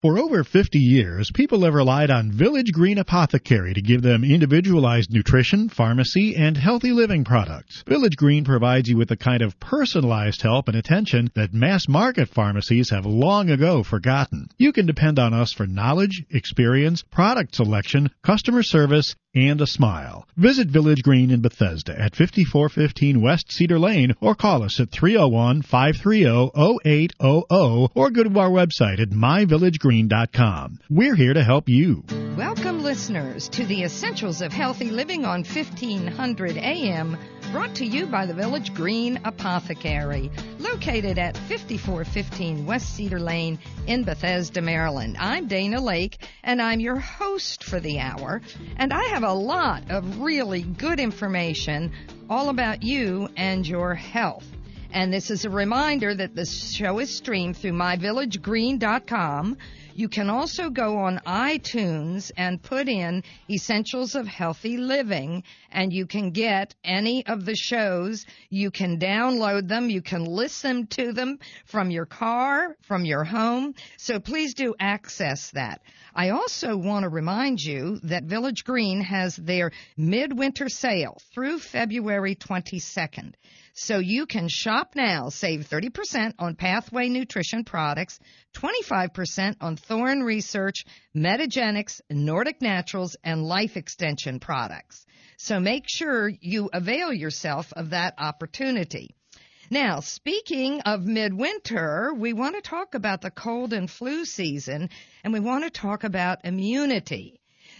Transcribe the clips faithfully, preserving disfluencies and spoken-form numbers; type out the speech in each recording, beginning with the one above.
For over fifty years, people have relied on Village Green Apothecary to give them individualized nutrition, pharmacy, and healthy living products. Village Green provides you with the kind of personalized help and attention that mass-market pharmacies have long ago forgotten. You can depend on us for knowledge, experience, product selection, customer service, and a smile. Visit Village Green in Bethesda at fifty-four fifteen West Cedar Lane or call us at three oh one, five three oh, oh eight hundred or go to our website at my village green dot com. We're here to help you. Welcome, listeners, to the Essentials of Healthy Living on fifteen hundred A M, brought to you by the Village Green Apothecary, located at fifty-four fifteen West Cedar Lane in Bethesda, Maryland. I'm Dana Lake, and I'm your host for the hour, and I have a lot of really good information all about you and your health. And this is a reminder that the show is streamed through my village green dot com. You can also go on iTunes and put in Essentials of Healthy Living, and you can get any of the shows. You can download them. You can listen to them from your car, from your home. So please do access that. I also want to remind you that Village Green has their midwinter sale through February twenty-second. So you can shop now, save thirty percent on Pathway Nutrition products, twenty-five percent on Thorne Research, Metagenics, Nordic Naturals, and Life Extension products. So make sure you avail yourself of that opportunity. Now, speaking of midwinter, we want to talk about the cold and flu season, and we want to talk about immunity.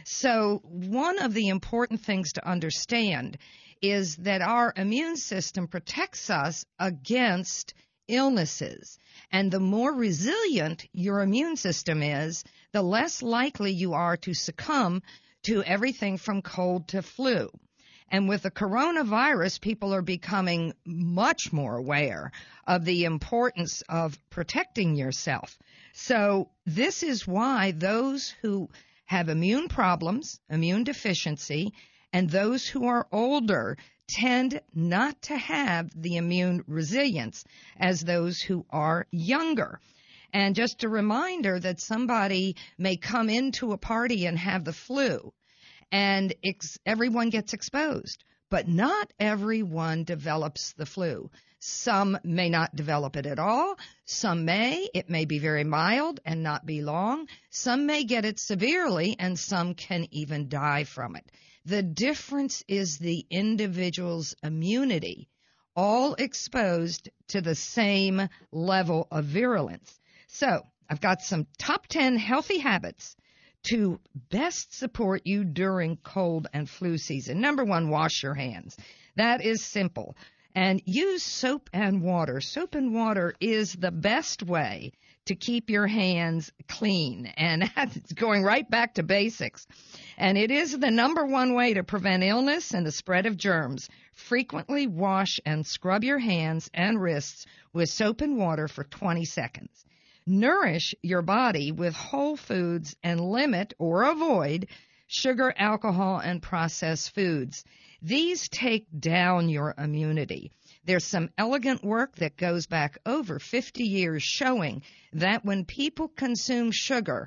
So one of the important things to understand is that our immune system protects us against illnesses. And the more resilient your immune system is, the less likely you are to succumb to everything from cold to flu. And with the coronavirus, people are becoming much more aware of the importance of protecting yourself. So this is why those who have immune problems, immune deficiency, and those who are older tend not to have the immune resilience as those who are younger. And just a reminder that somebody may come into a party and have the flu, and ex- everyone gets exposed, but not everyone develops the flu. Some may not develop it at all. Some may. It may be very mild and not be long. Some may get it severely, and some can even die from it. The difference is the individual's immunity, all exposed to the same level of virulence. So I've got some top ten healthy habits to best support you during cold and flu season. Number one, wash your hands. That is simple. And use soap and water. Soap and water is the best way to keep your hands clean. And that's going right back to basics. And it is the number one way to prevent illness and the spread of germs. Frequently wash and scrub your hands and wrists with soap and water for twenty seconds. Nourish your body with whole foods and limit or avoid sugar, alcohol, and processed foods. These take down your immunity. There's some elegant work that goes back over fifty years showing that when people consume sugar,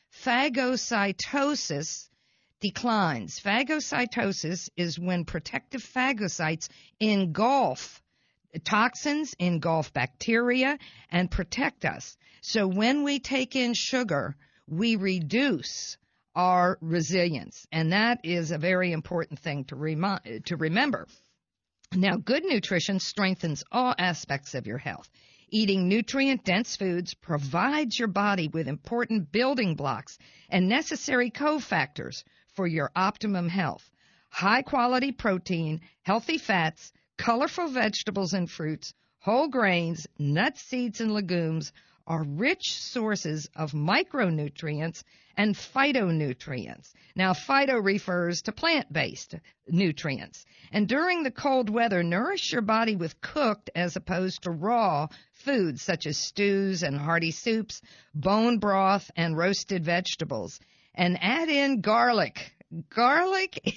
phagocytosis declines. Phagocytosis is when protective phagocytes engulf toxins, engulf bacteria, and protect us. So when we take in sugar, we reduce our resilience, and that is a very important thing to remi- to remember. Now, good nutrition strengthens all aspects of your health. Eating nutrient-dense foods provides your body with important building blocks and necessary cofactors for your optimum health. High-quality protein, healthy fats, colorful vegetables and fruits, whole grains, nuts, seeds, and legumes are rich sources of micronutrients and phytonutrients. Now, phyto refers to plant-based nutrients. And during the cold weather, nourish your body with cooked as opposed to raw foods such as stews and hearty soups, bone broth, and roasted vegetables. And add in garlic. garlic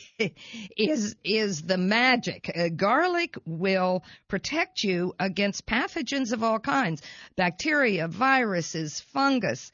is is the magic. Uh, garlic will protect you against pathogens of all kinds, bacteria, viruses, fungus.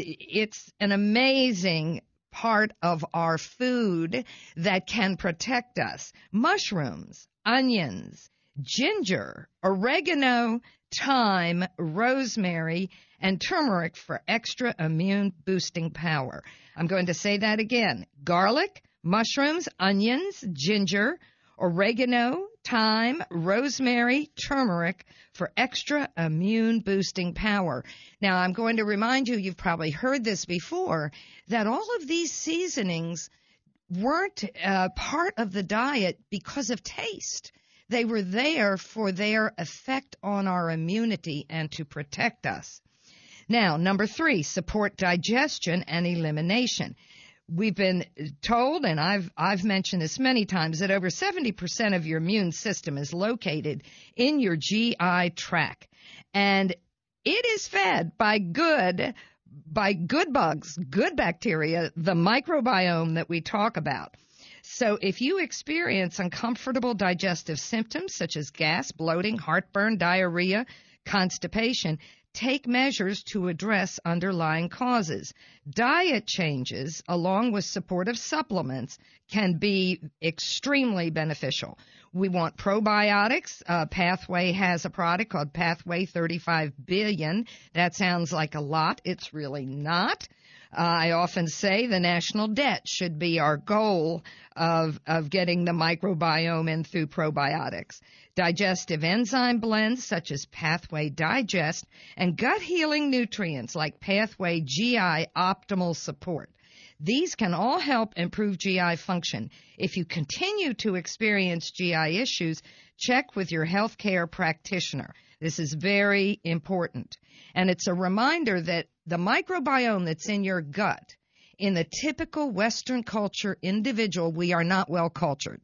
It's an amazing part of our food that can protect us. Mushrooms, onions, ginger, oregano, thyme, rosemary, and turmeric for extra immune boosting power. I'm going to say that again. Garlic, mushrooms, onions, ginger, oregano, thyme, rosemary, turmeric for extra immune boosting power. Now, I'm going to remind you, you've probably heard this before, that all of these seasonings weren't uh, part of the diet because of taste. They were there for their effect on our immunity and to protect us. Now, number three, support digestion and elimination. We've been told, and I've I've mentioned this many times, that over seventy percent of your immune system is located in your G I tract, and it is fed by good by good bugs, good bacteria, the microbiome that we talk about. So if you experience uncomfortable digestive symptoms such as gas, bloating, heartburn, diarrhea, constipation, take measures to address underlying causes. Diet changes, along with supportive supplements, can be extremely beneficial. We want probiotics. Uh, Pathway has a product called Pathway thirty-five billion. That sounds like a lot. It's really not. Uh, I often say the national debt should be our goal of, of getting the microbiome in through probiotics. Digestive enzyme blends such as Pathway Digest and gut healing nutrients like Pathway G I Optimal Support. These can all help improve G I function. If you continue to experience G I issues, check with your healthcare practitioner. This is very important. And it's a reminder that the microbiome that's in your gut, in the typical Western culture individual, we are not well cultured.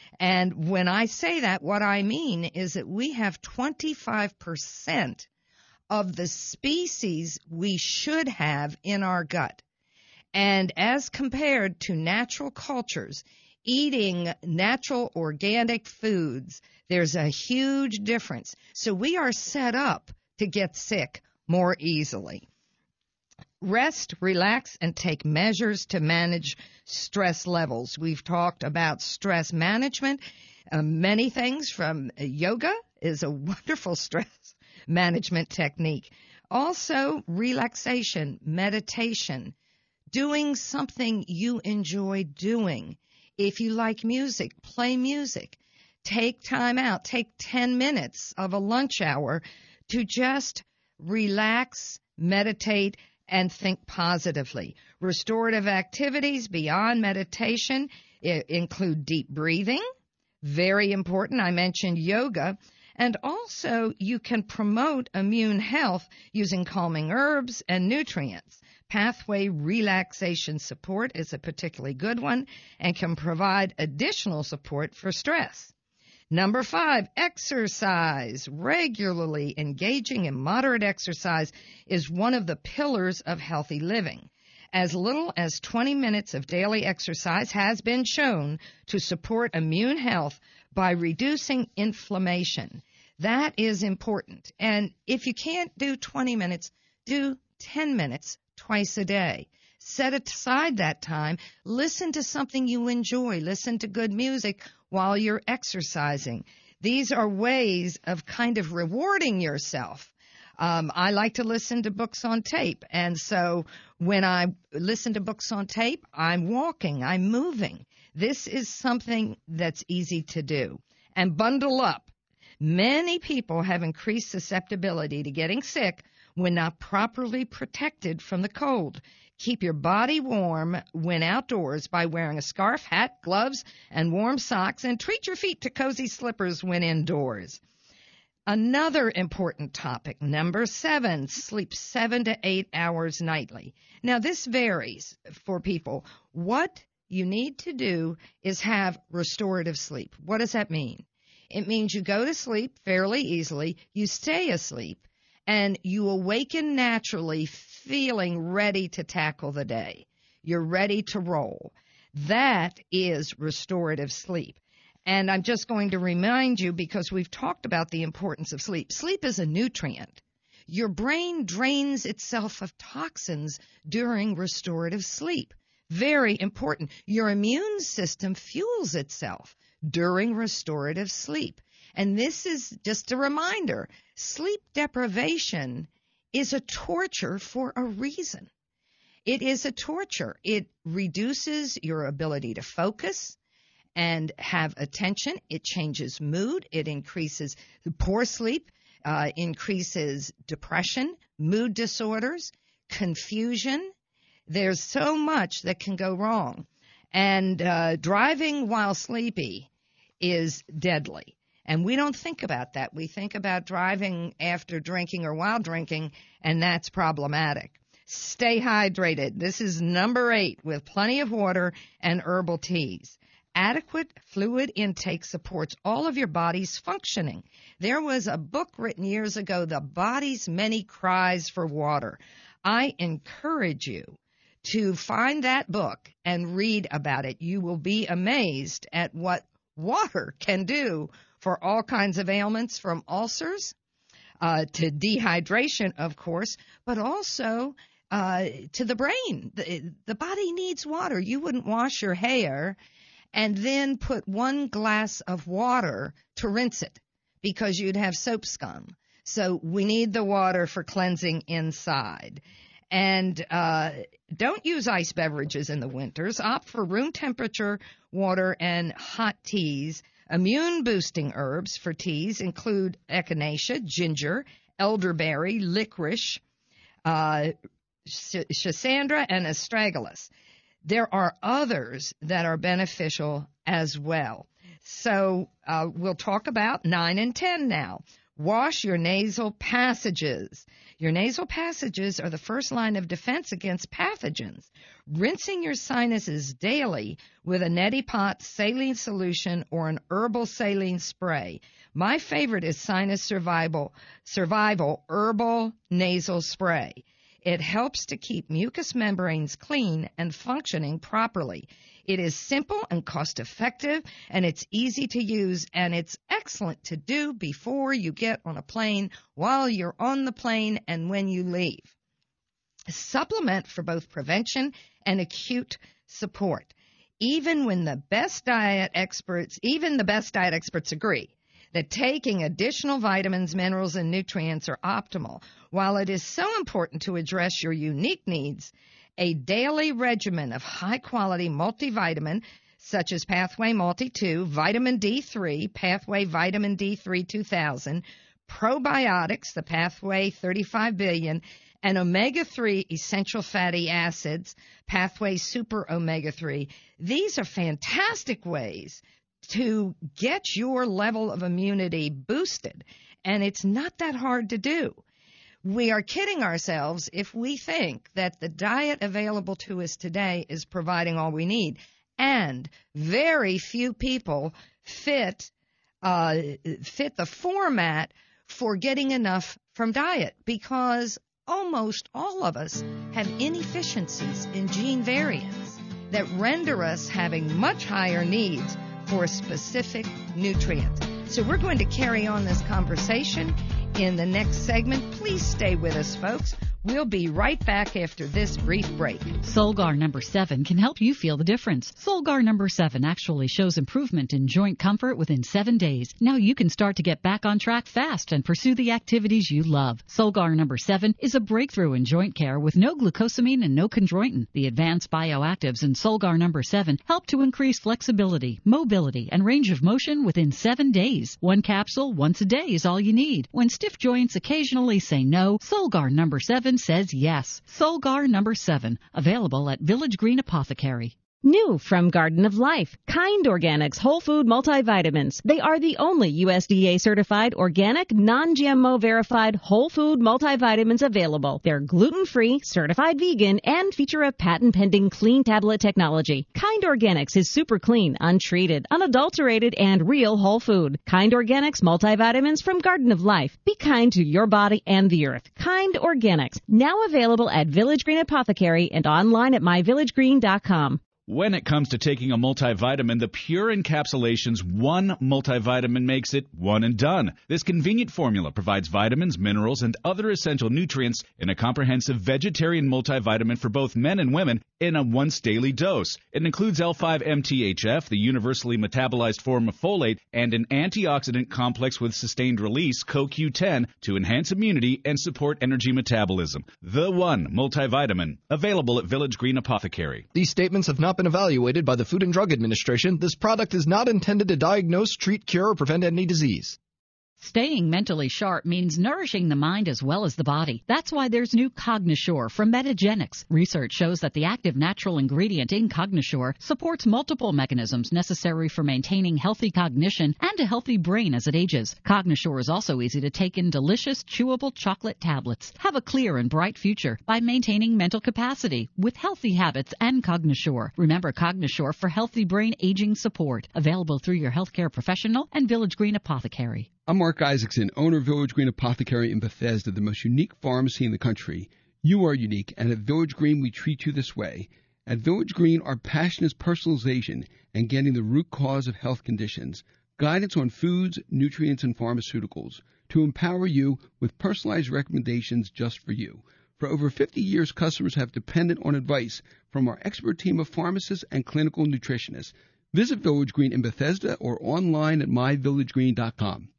And when I say that, what I mean is that we have twenty-five percent of the species we should have in our gut. And as compared to natural cultures, eating natural organic foods, there's a huge difference. So we are set up to get sick more easily. Rest, relax, and take measures to manage stress levels. We've talked about stress management. Uh, many things from uh, yoga is a wonderful stress management technique. Also, relaxation, meditation, doing something you enjoy doing. If you like music, play music. Take time out. Take ten minutes of a lunch hour to just relax, meditate, and think positively. Restorative activities beyond meditation include deep breathing, very important. I mentioned yoga. And also, you can promote immune health using calming herbs and nutrients. Pathway Relaxation Support is a particularly good one and can provide additional support for stress. Number five, exercise. Regularly engaging in moderate exercise is one of the pillars of healthy living. As little as twenty minutes of daily exercise has been shown to support immune health by reducing inflammation. That is important. And if you can't do twenty minutes, do ten minutes twice a day. Set aside that time. Listen to something you enjoy. Listen to good music while you're exercising. These are ways of kind of rewarding yourself. Um, I like to listen to books on tape. And so when I listen to books on tape, I'm walking, I'm moving. This is something that's easy to do. And bundle up. Many people have increased susceptibility to getting sick when not properly protected from the cold. Keep your body warm when outdoors by wearing a scarf, hat, gloves, and warm socks, and treat your feet to cozy slippers when indoors. Another important topic, number seven, sleep seven to eight hours nightly. Now, this varies for people. What you need to do is have restorative sleep. What does that mean? It means you go to sleep fairly easily, you stay asleep, and you awaken naturally feeling ready to tackle the day. You're ready to roll. That is restorative sleep. And I'm just going to remind you, because we've talked about the importance of sleep. Sleep is a nutrient. Your brain drains itself of toxins during restorative sleep. Very important. Your immune system fuels itself during restorative sleep. And this is just a reminder. Sleep deprivation is a torture for a reason. It is a torture. It reduces your ability to focus and have attention. It changes mood. It increases poor sleep, uh, increases depression, mood disorders, confusion. There's so much that can go wrong. And uh, driving while sleepy is deadly. And we don't think about that. We think about driving after drinking or while drinking, and that's problematic. Stay hydrated. This is number eight, with plenty of water and herbal teas. Adequate fluid intake supports all of your body's functioning. There was a book written years ago, The Body's Many Cries for Water. I encourage you to find that book and read about it. You will be amazed at what water can do for all kinds of ailments, from ulcers uh, to dehydration, of course, but also uh, to the brain. The, the body needs water. You wouldn't wash your hair and then put one glass of water to rinse it, because you'd have soap scum. So we need the water for cleansing inside. And uh, don't use ice beverages in the winters. Opt for room temperature water and hot teas. Immune-boosting herbs for teas include echinacea, ginger, elderberry, licorice, uh, schisandra, and astragalus. There are others that are beneficial as well. So uh, we'll talk about nine and ten now. Wash your nasal passages. Your nasal passages are the first line of defense against pathogens. Rinsing your sinuses daily with a neti pot saline solution or an herbal saline spray. My favorite is Sinus Survival, Survival Herbal Nasal Spray. It helps to keep mucous membranes clean and functioning properly. It is simple and cost-effective, and it's easy to use, and it's excellent to do before you get on a plane, while you're on the plane, and when you leave. Supplement for both prevention and acute support. Even when the best diet experts, even the best diet experts agree that taking additional vitamins, minerals, and nutrients are optimal. While it is so important to address your unique needs, a daily regimen of high-quality multivitamin, such as Pathway Multi two, Vitamin D three, Pathway Vitamin D three two thousand, probiotics, the Pathway thirty-five billion, and omega three essential fatty acids, Pathway Super Omega three. These are fantastic ways to get your level of immunity boosted, and it's not that hard to do. We are kidding ourselves if we think that the diet available to us today is providing all we need. And very few people fit uh, fit the format for getting enough from diet, because almost all of us have inefficiencies in gene variants that render us having much higher needs for specific nutrients. So we're going to carry on this conversation in the next segment. Please stay with us, folks. We'll be right back after this brief break. Solgar number seven can help you feel the difference. Solgar number seven actually shows improvement in joint comfort within seven days. Now you can start to get back on track fast and pursue the activities you love. Solgar number seven is a breakthrough in joint care with no glucosamine and no chondroitin. The advanced bioactives in Solgar number seven help to increase flexibility, mobility, and range of motion within seven days. One capsule once a day is all you need. When stiff joints occasionally say no, Solgar number seven says yes. Solgar number seven, available at Village Green Apothecary. New from Garden of Life, Kind Organics Whole Food Multivitamins. They are the only U S D A-certified, organic, non-G M O verified whole food multivitamins available. They're gluten-free, certified vegan, and feature a patent-pending clean tablet technology. Kind Organics is super clean, untreated, unadulterated, and real whole food. Kind Organics multivitamins from Garden of Life. Be kind to your body and the earth. Kind Organics, now available at Village Green Apothecary and online at my village green dot com. When it comes to taking a multivitamin, the Pure Encapsulations One multivitamin makes it one and done. This convenient formula provides vitamins, minerals, and other essential nutrients in a comprehensive vegetarian multivitamin for both men and women in a once daily dose. It includes L five M T H F, the universally metabolized form of folate, and an antioxidant complex with sustained release, C O Q ten, to enhance immunity and support energy metabolism. The One multivitamin, available at Village Green Apothecary. These statements have not been evaluated by the Food and Drug Administration. This product is not intended to diagnose, treat, cure, or prevent any disease. Staying mentally sharp means nourishing the mind as well as the body. That's why there's new Cognisure from Metagenics. Research shows that the active natural ingredient in Cognisure supports multiple mechanisms necessary for maintaining healthy cognition and a healthy brain as it ages. Cognisure is also easy to take in delicious, chewable chocolate tablets. Have a clear and bright future by maintaining mental capacity with healthy habits and Cognisure. Remember Cognisure for healthy brain aging support. Available through your healthcare professional and Village Green Apothecary. I'm Mark Isaacson, owner of Village Green Apothecary in Bethesda, the most unique pharmacy in the country. You are unique, and at Village Green, we treat you this way. At Village Green, our passion is personalization and getting the root cause of health conditions, guidance on foods, nutrients, and pharmaceuticals to empower you with personalized recommendations just for you. For over fifty years, customers have depended on advice from our expert team of pharmacists and clinical nutritionists. Visit Village Green in Bethesda or online at my village green dot com.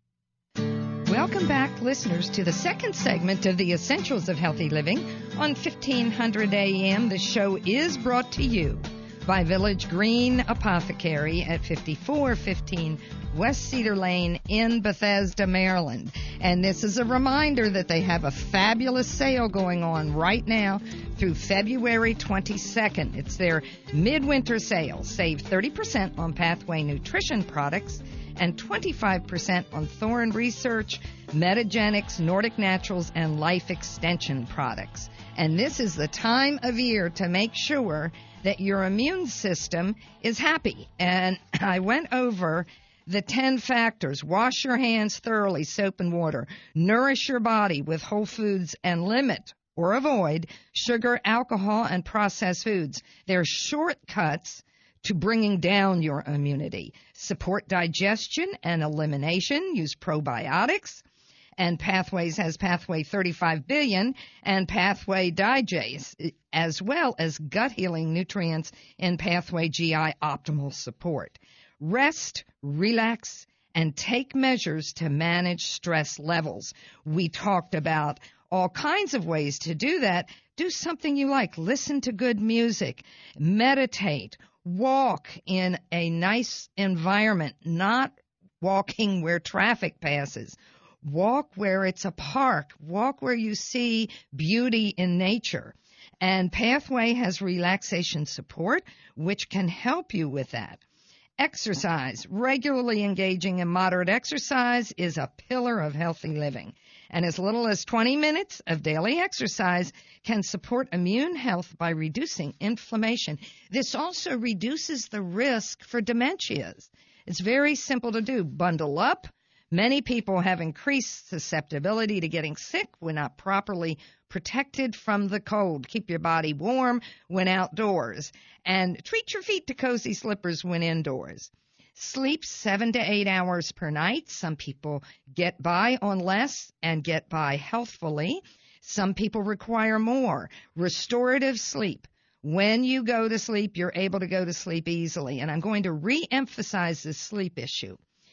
Welcome back, listeners, to the second segment of the Essentials of Healthy Living on fifteen hundred A M. The show is brought to you by Village Green Apothecary at fifty-four fifteen West Cedar Lane in Bethesda, Maryland. And this is a reminder that they have a fabulous sale going on right now through February twenty-second. It's their midwinter sale. Save thirty percent on Pathway Nutrition products and twenty-five percent on Thorne Research, Metagenics, Nordic Naturals, and Life Extension products. And this is the time of year to make sure that your immune system is happy. And I went over the ten factors. Wash your hands thoroughly, soap and water. Nourish your body with whole foods and limit or avoid sugar, alcohol, and processed foods. They're shortcuts to bringing down your immunity. Support digestion and elimination. Use probiotics. And Pathways has Pathway thirty-five billion and Pathway Digest, as well as gut healing nutrients in Pathway G I Optimal Support. Rest, relax, and take measures to manage stress levels. We talked about all kinds of ways to do that. Do something you like. Listen to good music. Meditate. Walk in a nice environment, not walking where traffic passes. Walk where it's a park. Walk where you see beauty in nature. And Pathway has relaxation support, which can help you with that. Exercise. Regularly engaging in moderate exercise is a pillar of healthy living. And as little as twenty minutes of daily exercise can support immune health by reducing inflammation. This also reduces the risk for dementias. It's very simple to do. Bundle up. Many people have increased susceptibility to getting sick when not properly protected from the cold. Keep your body warm when outdoors. And treat your feet to cozy slippers when indoors. Sleep seven to eight hours per night. Some people get by on less and get by healthfully. Some people require more. Restorative sleep. When you go to sleep, you're able to go to sleep easily. And I'm going to re-emphasize this sleep issue.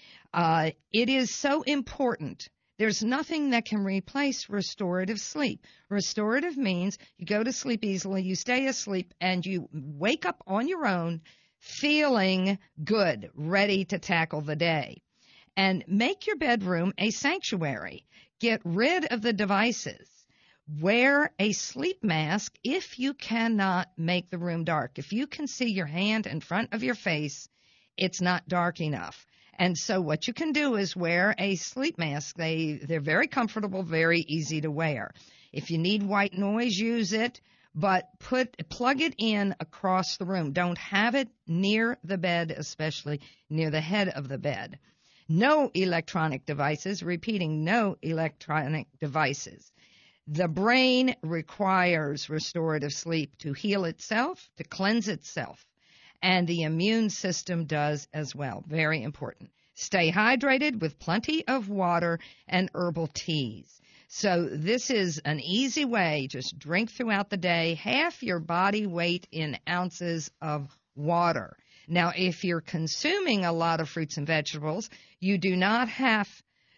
Uh, it is so important. There's nothing that can replace restorative sleep. Restorative means you go to sleep easily, you stay asleep, and you wake up on your own feeling good, ready to tackle the day. And make your bedroom a sanctuary. Get rid of the devices. Wear a sleep mask if you cannot make the room dark. If you can see your hand in front of your face, it's not dark enough. And so what you can do is wear a sleep mask. They, they're very comfortable, very easy to wear. If you need white noise, use it, but put plug it in across the room. Don't have it near the bed, especially near the head of the bed. No electronic devices. Repeating, no electronic devices. The brain requires restorative sleep to heal itself, to cleanse itself. and the immune system does as well. Very important. Stay hydrated with plenty of water and herbal teas. So this is an easy way. Just drink throughout the day, half your body weight in ounces of water. Now, if you're consuming a lot of fruits and vegetables, you do not have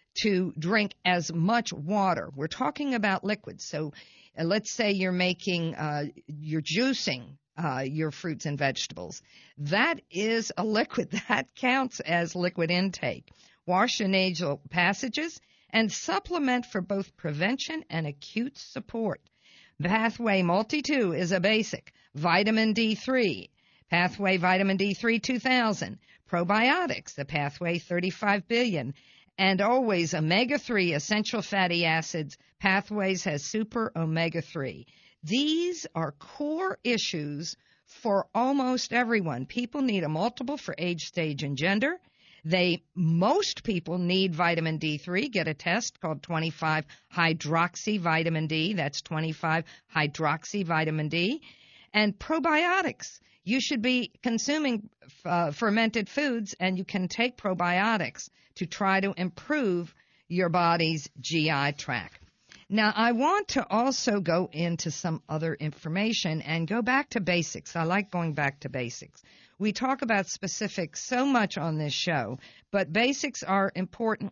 to drink as much water. We're talking about liquids. So uh, let's say you're making, uh, you're juicing uh, your fruits and vegetables. That is a liquid. That counts as liquid intake. Wash your nasal passages and supplement for both prevention and acute support. Pathway Multi two is a basic. Vitamin D three. Pathway Vitamin D three two thousand. Probiotics, the Pathway thirty-five billion. And always omega three essential fatty acids. Pathways has super omega three. These are core issues for almost everyone. People need a multiple for age, stage, and gender. They, most people need vitamin D three. Get a test called twenty-five hydroxy vitamin D. That's twenty-five hydroxy vitamin D. And probiotics. You should be consuming uh, fermented foods, and you can take probiotics to try to improve your body's G I tract. Now, I want to also go into some other information and go back to basics. I like going back to basics. We talk about specifics so much on this show, but basics are important.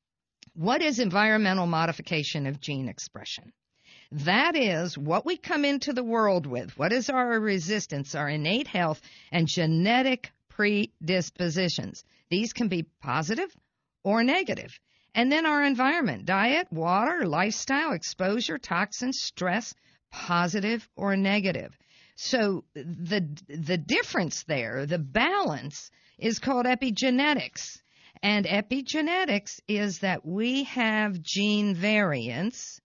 What is environmental modification of gene expression? That is what we come into the world with. What is our resistance, our innate health, and genetic predispositions? These can be positive or negative. And then our environment, diet, water, lifestyle, exposure, toxins, stress, positive or negative. So the the difference there, the balance, is called epigenetics. And epigenetics is that we have gene variants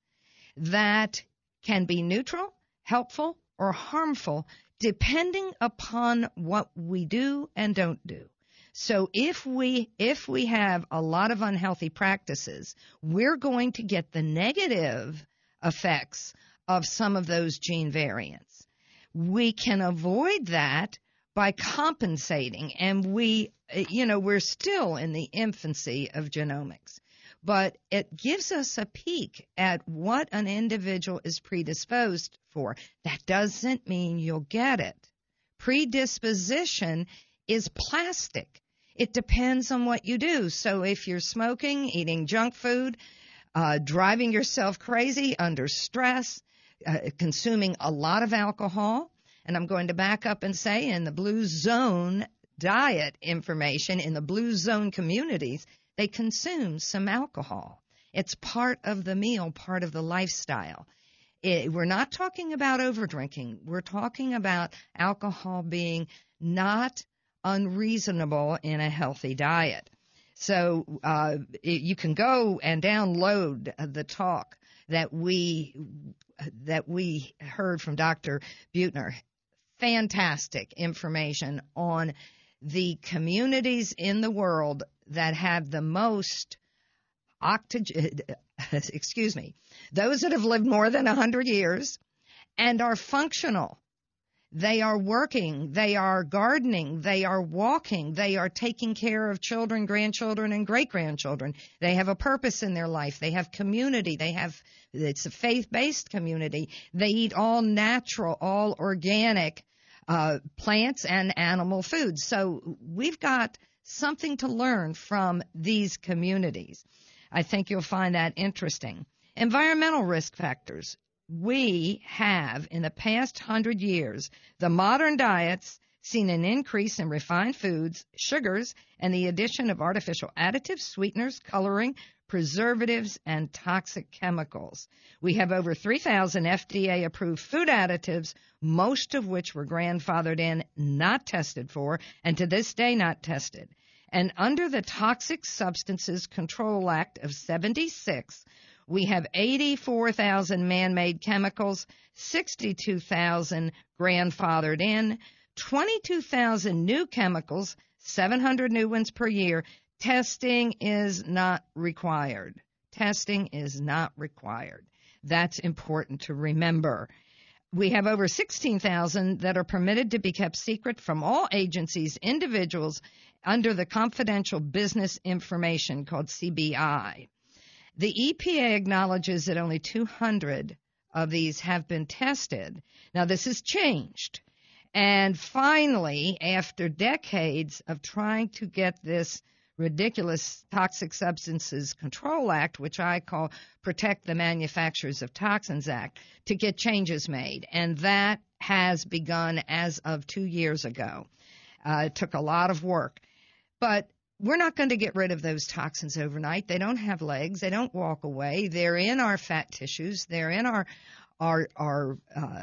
that can be neutral, helpful, or harmful depending upon what we do and don't do. So if we if we have a lot of unhealthy practices, we're going to get the negative effects of some of those gene variants. We can avoid that by compensating, and we, you know, we're still in the infancy of genomics. But it gives us a peek at what an individual is predisposed for. That doesn't mean you'll get it. Predisposition is plastic. It depends on what you do. So if you're smoking, eating junk food, uh, driving yourself crazy under stress, uh, consuming a lot of alcohol, and I'm going to back up and say in the Blue Zone diet information, in the Blue Zone communities, they consume some alcohol. It's part of the meal, part of the lifestyle. It, we're not talking about overdrinking. We're talking about alcohol being not unreasonable in a healthy diet. So uh, it, you can go and download the talk that we that we heard from Doctor Buettner. Fantastic information on the communities in the world that have the most octogen, excuse me, those that have lived more than one hundred years and are functional. They are working, they are gardening, they are walking, they are taking care of children, grandchildren, and great-grandchildren. They have a purpose in their life. They have community. They have, it's a faith-based community. They eat all natural, all organic uh, plants and animal foods. So we've got something to learn from these communities. I think you'll find that interesting. Environmental risk factors. We have, in the past hundred years, the modern diets seen an increase in refined foods, sugars, and the addition of artificial additives, sweeteners, coloring, preservatives, and toxic chemicals. We have over three thousand F D A-approved food additives, most of which were grandfathered in, not tested for, and to this day not tested. And under the Toxic Substances Control Act of seventy-six, we have eighty-four thousand man-made chemicals, sixty-two thousand grandfathered in, twenty-two thousand new chemicals, seven hundred new ones per year. Testing is not required. Testing is not required. That's important to remember. We have over sixteen thousand that are permitted to be kept secret from all agencies, individuals, under the Confidential Business Information called C B I. The E P A acknowledges that only two hundred of these have been tested. Now, this has changed. And finally, after decades of trying to get this ridiculous Toxic Substances Control Act, which I call Protect the Manufacturers of Toxins Act, to get changes made. And that has begun as of two years ago. Uh, it took a lot of work. But we're not going to get rid of those toxins overnight. They don't have legs. They don't walk away. They're in our fat tissues. They're in our our our uh,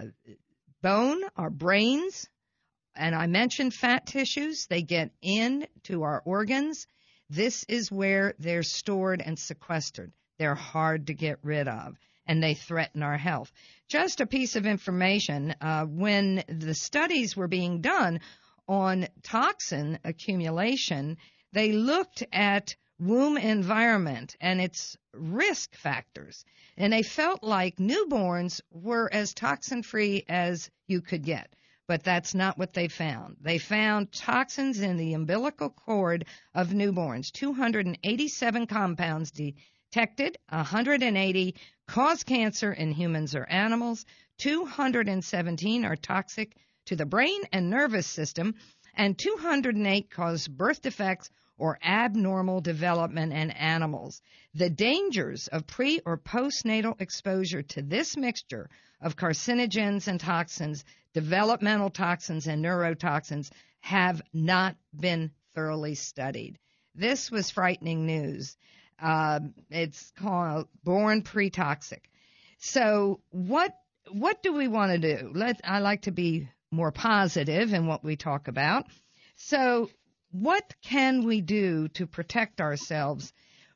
bone, our brains. And I mentioned fat tissues. They get into our organs. This is where they're stored and sequestered. They're hard to get rid of, and they threaten our health. Just a piece of information, uh, when the studies were being done on toxin accumulation, they looked at womb environment and its risk factors, and they felt like newborns were as toxin-free as you could get. But that's not what they found. They found toxins in the umbilical cord of newborns, two hundred eighty-seven compounds detected, one hundred eighty cause cancer in humans or animals, two hundred seventeen are toxic to the brain and nervous system, and two hundred eight cause birth defects or abnormal development in animals. The dangers of pre- or postnatal exposure to this mixture of carcinogens and toxins, developmental toxins and neurotoxins, have not been thoroughly studied. This was frightening news. Uh, it's called Born Pre-Toxic. So what what do we want to do? Let I like to be more positive in what we talk about. So what can we do to protect ourselves?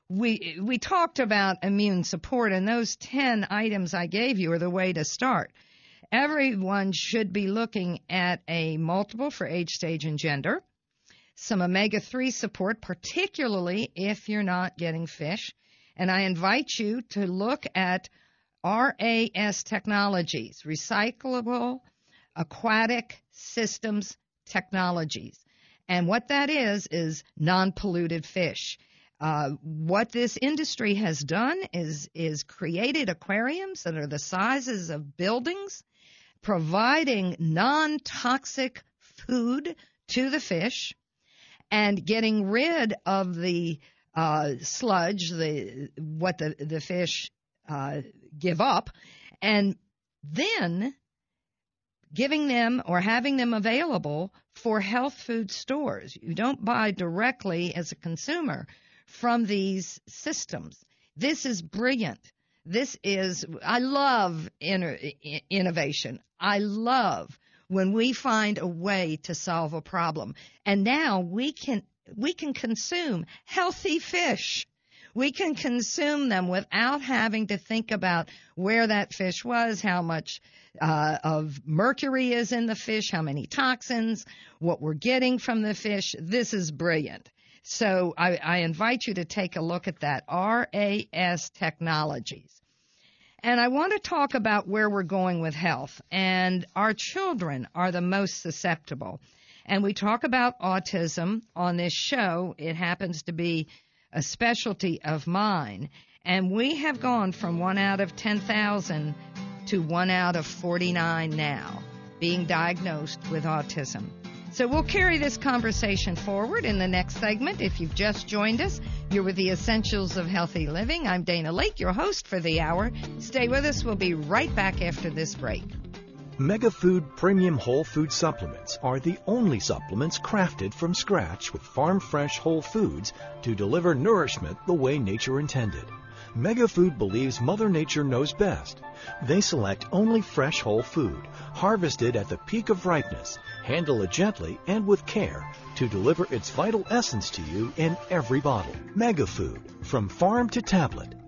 We we talked about immune support, and those ten items I gave you are the way to start. Everyone should be looking at a multiple for age, stage, and gender, some omega three support, particularly if you're not getting fish. And I invite you to look at R A S Technologies, Recyclable Aquatic Systems Technologies. And what that is, is non-polluted fish. Uh, what this industry has done is, is created aquariums that are the sizes of buildings, providing non-toxic food to the fish and getting rid of the uh, sludge, the what the, the fish uh, give up, and then giving them or having them available for health food stores. You don't buy directly as a consumer from these systems. This is brilliant. This is, I love in, innovation. I love when we find a way to solve a problem. And now we can, we can consume healthy fish. We can consume them without having to think about where that fish was, how much uh, of mercury is in the fish, how many toxins, what we're getting from the fish. This is brilliant. So I, I invite you to take a look at that, R A S Technologies. And I want to talk about where we're going with health. And our children are the most susceptible. And we talk about autism on this show. It happens to be a specialty of mine. And we have gone from one out of ten thousand to one out of forty-nine now being diagnosed with autism. So we'll carry this conversation forward in the next segment. If you've just joined us, you're with the Essentials of Healthy Living. I'm Dana Lake, your host for the hour. Stay with us. We'll be right back after this break. MegaFood Premium Whole Food Supplements are the only supplements crafted from scratch with farm-fresh whole foods to deliver nourishment the way nature intended. MegaFood believes Mother Nature knows best. They select only fresh whole food, harvested at the peak of ripeness, handle it gently and with care to deliver its vital essence to you in every bottle. MegaFood, from farm to tablet,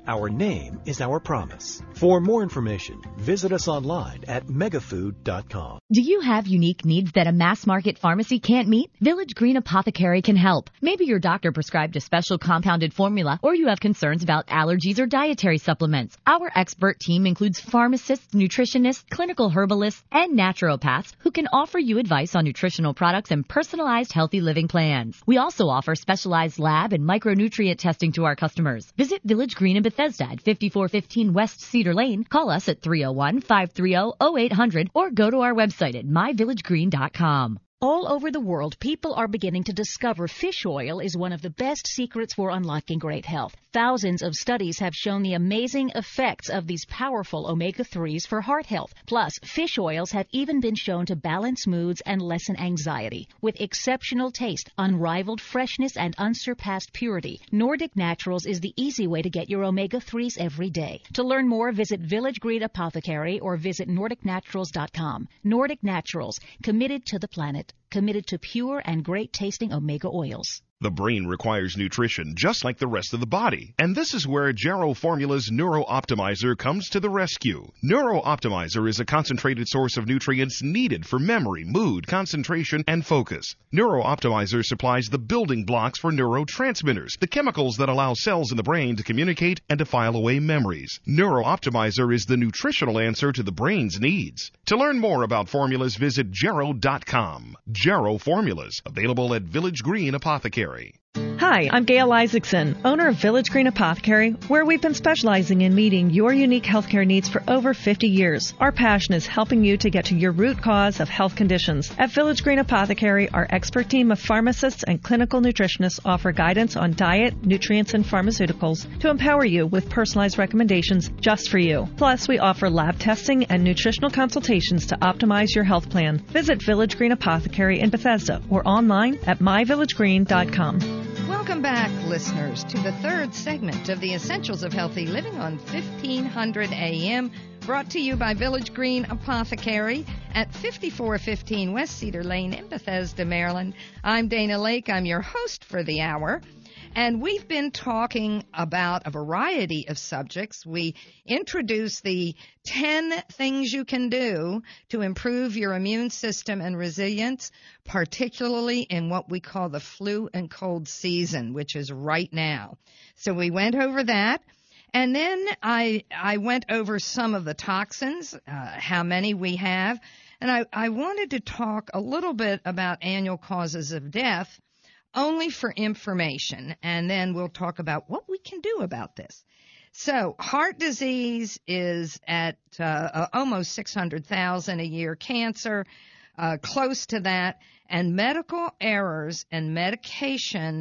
Our name is our promise. For more information, visit us online at megafood dot com. Do you have unique needs that a mass market pharmacy can't meet? Village Green Apothecary can help. Maybe your doctor prescribed a special compounded formula, or you have concerns about allergies or dietary supplements. Our expert team includes pharmacists, nutritionists, clinical herbalists, and naturopaths who can offer you advice on nutritional products and personalized healthy living plans. We also offer specialized lab and micronutrient testing to our customers. Visit Village Green in Bethesda at fifty-four fifteen West Cedar Lane. Call us at three oh one, five three oh, oh eight hundred or go to our website at my village green dot com. All over the world, people are beginning to discover fish oil is one of the best secrets for unlocking great health. Thousands of studies have shown the amazing effects of these powerful omega threes for heart health. Plus, fish oils have even been shown to balance moods and lessen anxiety. With exceptional taste, unrivaled freshness, and unsurpassed purity, Nordic Naturals is the easy way to get your omega threes every day. To learn more, visit Village Green Apothecary or visit nordic naturals dot com. Nordic Naturals, committed to the planet. Committed to pure and great-tasting omega oils. The brain requires nutrition just like the rest of the body, and this is where Jarrow Formula's Neuro Optimizer comes to the rescue. Neuro Optimizer is a concentrated source of nutrients needed for memory, mood, concentration, and focus. Neuro Optimizer supplies the building blocks for neurotransmitters, the chemicals that allow cells in the brain to communicate and to file away memories. Neuro Optimizer is the nutritional answer to the brain's needs. To learn more about formulas, visit jarrow dot com. Jarrow Formulas, available at Village Green Apothecary. Hi, I'm Gail Isaacson, owner of Village Green Apothecary, where we've been specializing in meeting your unique healthcare needs for over fifty years. Our passion is helping you to get to your root cause of health conditions. At Village Green Apothecary, our expert team of pharmacists and clinical nutritionists offer guidance on diet, nutrients, and pharmaceuticals to empower you with personalized recommendations just for you. Plus, we offer lab testing and nutritional consultations to optimize your health plan. Visit Village Green Apothecary in Bethesda or online at my village green dot com. Welcome back, listeners, to the third segment of the Essentials of Healthy Living on fifteen hundred A M, brought to you by Village Green Apothecary at fifty-four fifteen West Cedar Lane in Bethesda, Maryland. I'm Dana Lake. I'm your host for the hour. And we've been talking about a variety of subjects. We introduced the ten things you can do to improve your immune system and resilience, particularly in what we call the flu and cold season, which is right now. So we went over that. And then I I went over some of the toxins, uh, how many we have. And I, I wanted to talk a little bit about annual causes of death, only for information, and then we'll talk about what we can do about this. So heart disease is at uh, almost six hundred thousand a year, cancer uh, close to that, and medical errors and medication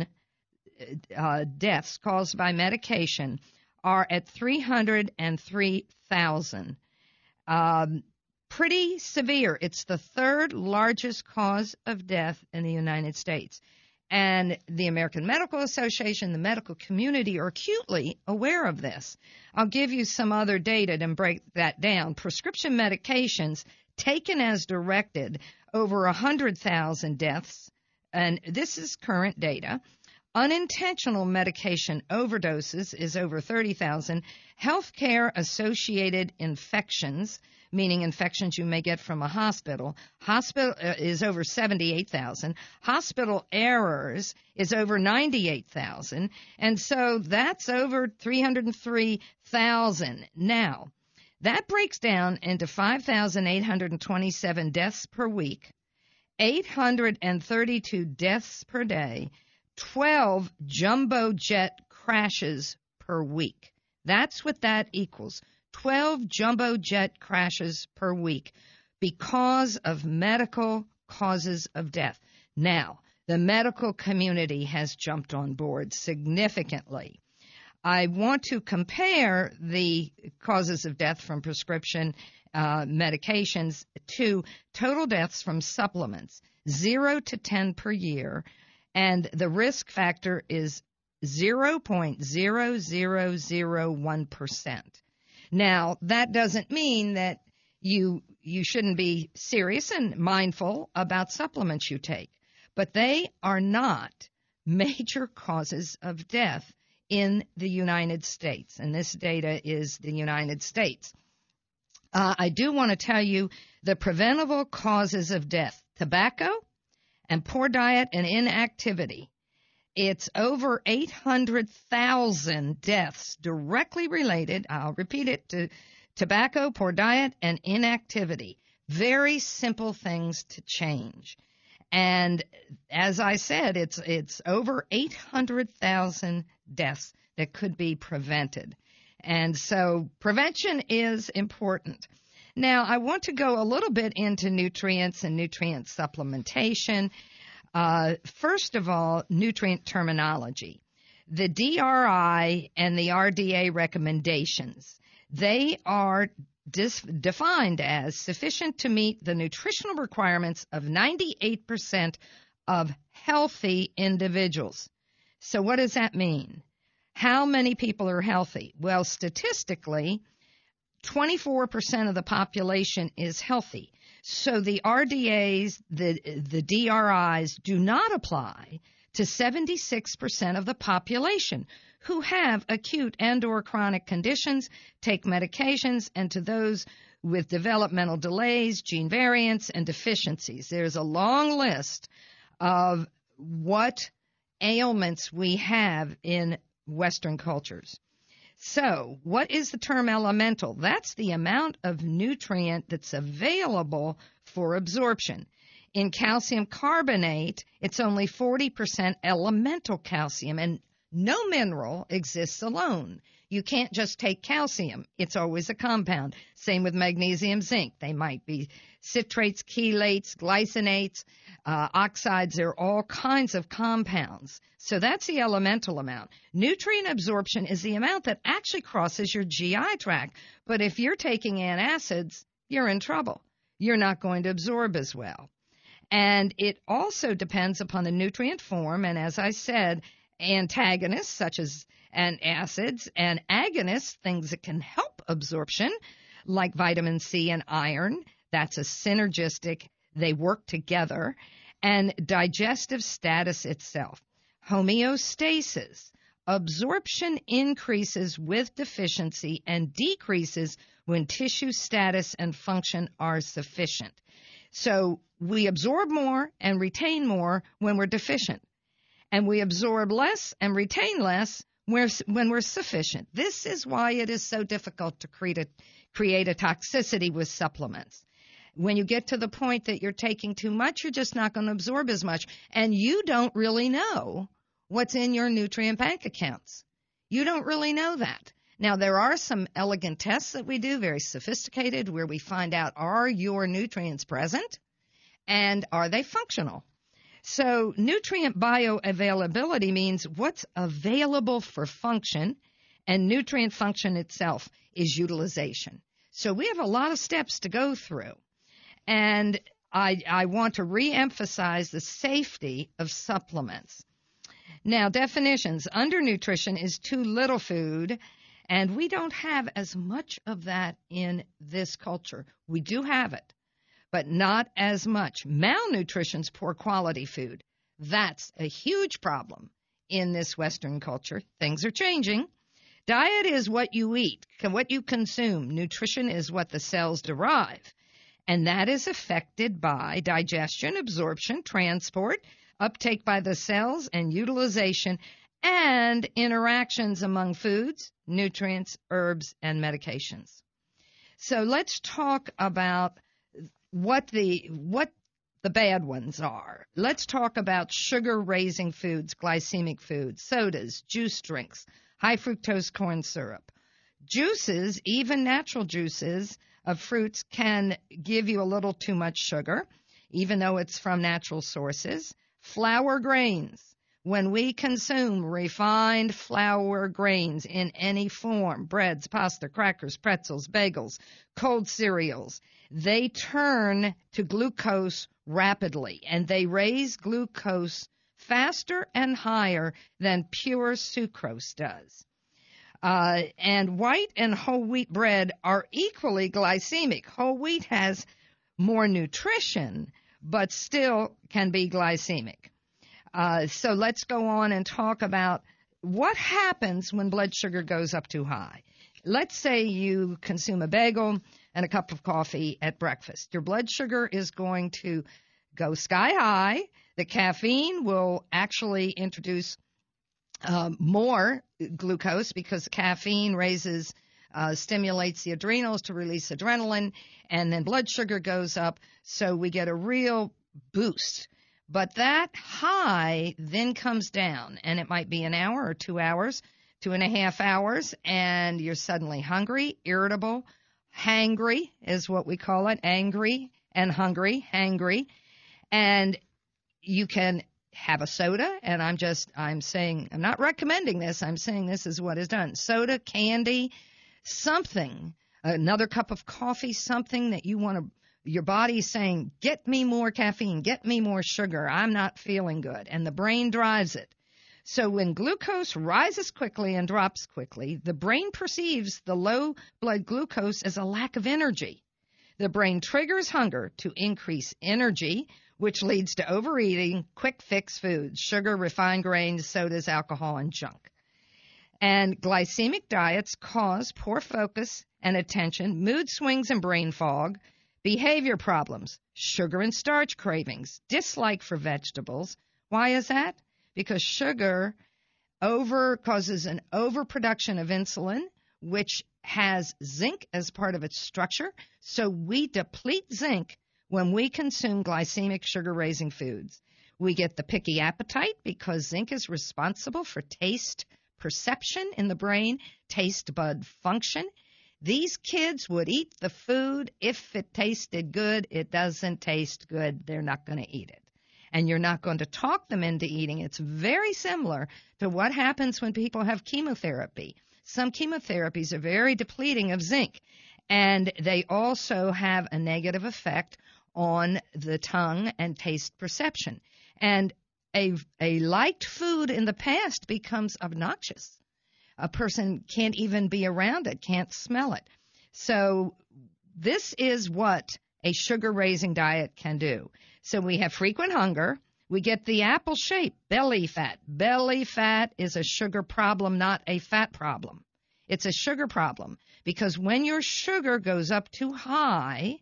uh, deaths caused by medication are at three hundred three thousand. Um, pretty severe. It's the third largest cause of death in the United States. And the American Medical Association, the medical community are acutely aware of this. I'll give you some other data to break that down. Prescription medications taken as directed, over one hundred thousand deaths, and this is current data. Unintentional medication overdoses is over thirty thousand. Healthcare-associated infections, meaning infections you may get from a hospital, hospital uh, is over seventy-eight thousand. Hospital errors is over ninety-eight thousand. And so that's over three hundred three thousand. Now, that breaks down into five thousand eight hundred twenty-seven deaths per week, eight hundred thirty-two deaths per day, twelve jumbo jet crashes per week. That's what that equals. twelve jumbo jet crashes per week because of medical causes of death. Now, the medical community has jumped on board significantly. I want to compare the causes of death from prescription uh, medications to total deaths from supplements, zero to ten per year, and the risk factor is zero point zero zero zero one percent. Now, that doesn't mean that you you shouldn't be serious and mindful about supplements you take, but they are not major causes of death in the United States. And this data is the United States. Uh, I do want to tell you the preventable causes of death: tobacco and poor diet and inactivity. It's over eight hundred thousand deaths directly related, I'll repeat it, to tobacco, poor diet, and inactivity. Very simple things to change. And as I said, it's it's over eight hundred thousand deaths that could be prevented. And so prevention is important. Now, I want to go a little bit into nutrients and nutrient supplementation. Uh, first of all, nutrient terminology. The D R I and the R D A recommendations, they are dis- defined as sufficient to meet the nutritional requirements of ninety-eight percent of healthy individuals. So what does that mean? How many people are healthy? Well, statistically, twenty-four percent of the population is healthy. So the R D As, the, the D R Is do not apply to seventy-six percent of the population who have acute and or chronic conditions, take medications, and to those with developmental delays, gene variants, and deficiencies. There's a long list of what ailments we have in Western cultures. So, what is the term elemental? That's the amount of nutrient that's available for absorption. In calcium carbonate, it's only forty percent elemental calcium, and no mineral exists alone. You can't just take calcium. It's always a compound. Same with magnesium, zinc. They might be citrates, chelates, glycinates, uh, oxides. There are all kinds of compounds. So that's the elemental amount. Nutrient absorption is the amount that actually crosses your G I tract. But if you're taking antacids, you're in trouble. You're not going to absorb as well. And it also depends upon the nutrient form. And as I said, antagonists such as and acids and agonists, things that can help absorption, like vitamin C and iron. That's a synergistic. They work together. And digestive status itself. Homeostasis. Absorption increases with deficiency and decreases when tissue status and function are sufficient. So we absorb more and retain more when we're deficient. And we absorb less and retain less when we're sufficient. This is why it is so difficult to create a, create a toxicity with supplements. When you get to the point that you're taking too much, you're just not going to absorb as much. And you don't really know what's in your nutrient bank accounts. You don't really know that. Now, there are some elegant tests that we do, very sophisticated, where we find out, are your nutrients present and are they functional? So nutrient bioavailability means what's available for function, and nutrient function itself is utilization. So we have a lot of steps to go through. And I, I want to reemphasize the safety of supplements. Now, definitions. Undernutrition is too little food, and we don't have as much of that in this culture. We do have it, but not as much. Malnutrition is poor quality food. That's a huge problem in this Western culture. Things are changing. Diet is what you eat, what you consume. Nutrition is what the cells derive, and that is affected by digestion, absorption, transport, uptake by the cells, and utilization, and interactions among foods, nutrients, herbs, and medications. So let's talk about what the what the bad ones are. Let's talk about sugar-raising foods, glycemic foods, sodas, juice drinks, high fructose corn syrup. Juices, even natural juices of fruits, can give you a little too much sugar, even though it's from natural sources. Flour grains. When we consume refined flour grains in any form, breads, pasta, crackers, pretzels, bagels, cold cereals, they turn to glucose rapidly, and they raise glucose faster and higher than pure sucrose does. Uh, and white and whole wheat bread are equally glycemic. Whole wheat has more nutrition, but still can be glycemic. Uh, so let's go on and talk about what happens when blood sugar goes up too high? Let's say you consume a bagel and a cup of coffee at breakfast. Your blood sugar is going to go sky high. The caffeine will actually introduce uh, more glucose because caffeine raises, uh, stimulates the adrenals to release adrenaline, and then blood sugar goes up, so we get a real boost. But that high then comes down, and it might be an hour or two hours, two and a half hours, and you're suddenly hungry, irritable, hangry is what we call it, angry and hungry, hangry, and you can have a soda, and I'm just, I'm saying, I'm not recommending this, I'm saying this is what is done. Soda, candy, something, another cup of coffee, something that you want to, your body's saying, get me more caffeine, get me more sugar, I'm not feeling good, and the brain drives it. So when glucose rises quickly and drops quickly, the brain perceives the low blood glucose as a lack of energy. The brain triggers hunger to increase energy, which leads to overeating, quick fix foods, sugar, refined grains, sodas, alcohol, and junk. And glycemic diets cause poor focus and attention, mood swings and brain fog, behavior problems, sugar and starch cravings, dislike for vegetables. Why is that? Because sugar over causes an overproduction of insulin, which has zinc as part of its structure. So we deplete zinc when we consume glycemic sugar-raising foods. We get the picky appetite because zinc is responsible for taste perception in the brain, taste bud function. These kids would eat the food if it tasted good. It doesn't taste good. They're not going to eat it. And you're not going to talk them into eating. It's very similar to what happens when people have chemotherapy. Some chemotherapies are very depleting of zinc, and they also have a negative effect on the tongue and taste perception. And a, a liked food in the past becomes obnoxious. A person can't even be around it, can't smell it. So this is what a sugar-raising diet can do. So we have frequent hunger. We get the apple shape, belly fat. Belly fat is a sugar problem, not a fat problem. It's a sugar problem because when your sugar goes up too high,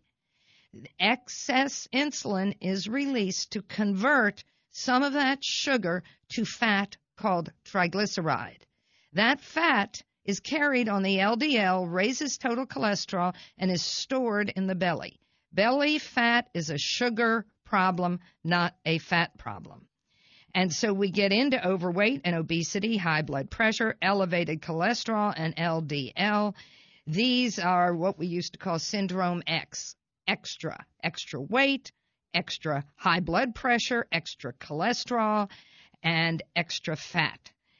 excess insulin is released to convert some of that sugar to fat called triglyceride. That fat is carried on the L D L, raises total cholesterol, and is stored in the belly. Belly fat is a sugar problem, not a fat problem. And so we get into overweight and obesity, high blood pressure, elevated cholesterol, and L D L. These are what we used to call syndrome X, extra, extra weight, extra high blood pressure, extra cholesterol, and extra fat.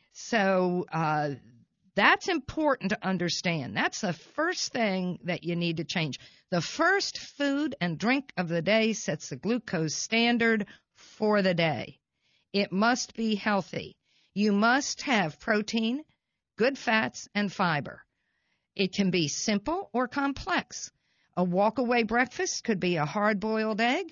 So uh, that's important to understand. That's the first thing that you need to change. The first food and drink of the day sets the glucose standard for the day. It must be healthy. You must have protein, good fats, and fiber. It can be simple or complex. A walk-away breakfast could be a hard-boiled egg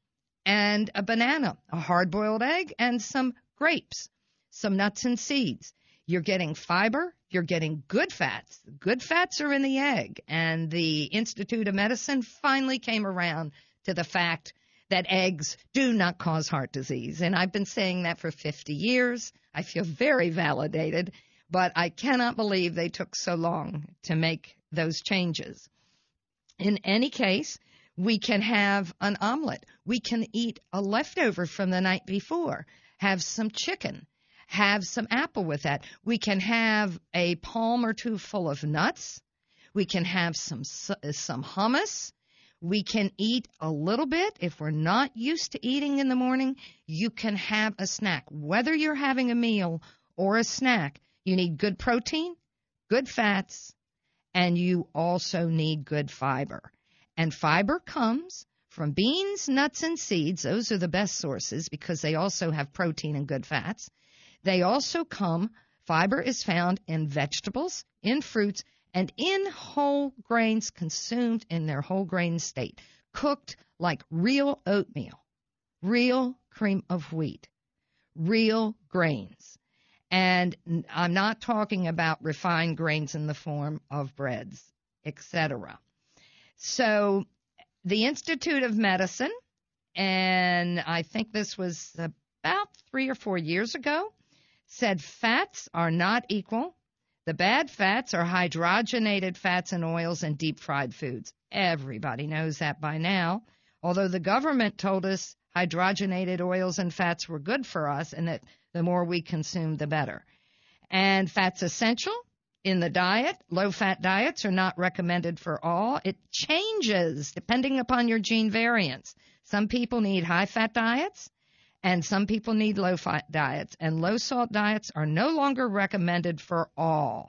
and a banana, a hard-boiled egg and some grapes, some nuts and seeds. You're getting fiber. You're getting good fats. Good fats are in the egg. And the Institute of Medicine finally came around to the fact that eggs do not cause heart disease. And I've been saying that for fifty years. I feel very validated, but I cannot believe they took so long to make those changes. In any case, we can have an omelet. We can eat a leftover from the night before, have some chicken, have some apple with that. We can have a palm or two full of nuts. We can have some some hummus. We can eat a little bit. If we're not used to eating in the morning, you can have a snack. Whether you're having a meal or a snack, you need good protein, good fats, and you also need good fiber. And fiber comes from beans, nuts, and seeds. Those are the best sources because they also have protein and good fats. They also come, fiber is found in vegetables, in fruits, and in whole grains consumed in their whole grain state, cooked like real oatmeal, real cream of wheat, real grains. And I'm not talking about refined grains in the form of breads, et cetera. So the Institute of Medicine, and I think this was about three or four years ago, said fats are not equal. The bad fats are hydrogenated fats and oils and deep-fried foods. Everybody knows that by now, although the government told us hydrogenated oils and fats were good for us and that the more we consume, the better. And fat's essential in the diet. Low-fat diets are not recommended for all. It changes depending upon your gene variants. Some people need high-fat diets, and some people need low-fat diets. And low-salt diets are no longer recommended for all.